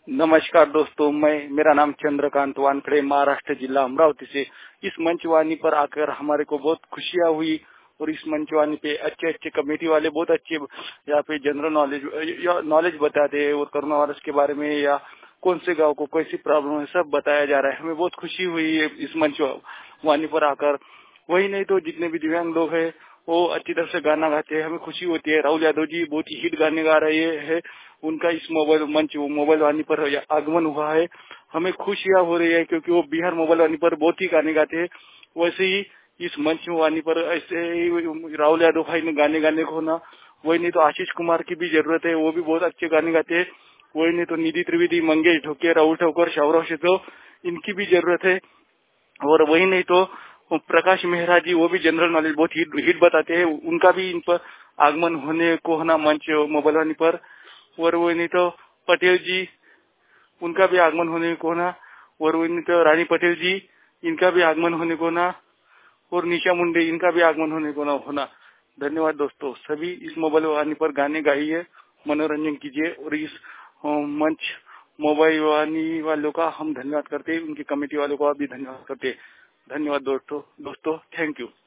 नमस्कार दोस्तों, मेरा नाम चंद्रकांत वानखड़े, महाराष्ट्र जिला अमरावती से। इस मंचवाणी पर आकर हमारे को बहुत खुशियाँ हुई और इस मंचवाणी पे अच्छे अच्छे कमेटी वाले बहुत अच्छे यहाँ पे जनरल नॉलेज बताते हैं और कोरोना वायरस के बारे में या कौन से गांव को कैसी प्रॉब्लम है सब बताया जा रहा है। हमें बहुत खुशी हुई है इस मंचवाणी पर आकर। वही नहीं तो जितने भी दिव्यांग लोग हैं वो अच्छी तरह से गाना गाते हैं, हमें खुशी होती है। राहुल यादव जी बहुत ही हिट गाने गा रहे हैं, उनका इस मोबाइल वाणी पर आगमन हुआ है। हमें खुशियाँ हो रही है क्योंकि वो बिहार मोबाइल वाणी पर बहुत ही गाने गाते हैं। वैसे ही इस मंच वाणी पर ऐसे ही राहुल यादव भाई ने गाने गाने को ना, वही नहीं तो आशीष कुमार की भी जरूरत है, वो भी बहुत अच्छे गाने गाते हैं। वही नहीं तो निधि त्रिवेदी, मंगेश ढोके, राहुल ठाकुर, शौरव शेखर, इनकी भी जरूरत है। और वही नहीं तो प्रकाश मेहरा जी, वो भी जनरल नॉलेज बहुत हिट बताते हैं, उनका भी इन पर आगमन होने को होना मंच मोबाइल वाणी पर। और वो नहीं तो पटेल जी, उनका भी आगमन होने को होना। और वो नहीं तो रानी पटेल जी, इनका भी आगमन होने को होना। और निशा मुंडे, इनका भी आगमन होने को होना। धन्यवाद दोस्तों। सभी इस मोबाइल वाणी पर गाने गाइए, मनोरंजन कीजिए और इस मंच मोबाइल वाणी वालों का हम धन्यवाद करते हैं, उनकी कमेटी वालों का भी धन्यवाद करते हैं। धन्यवाद दोस्तों, थैंक यू।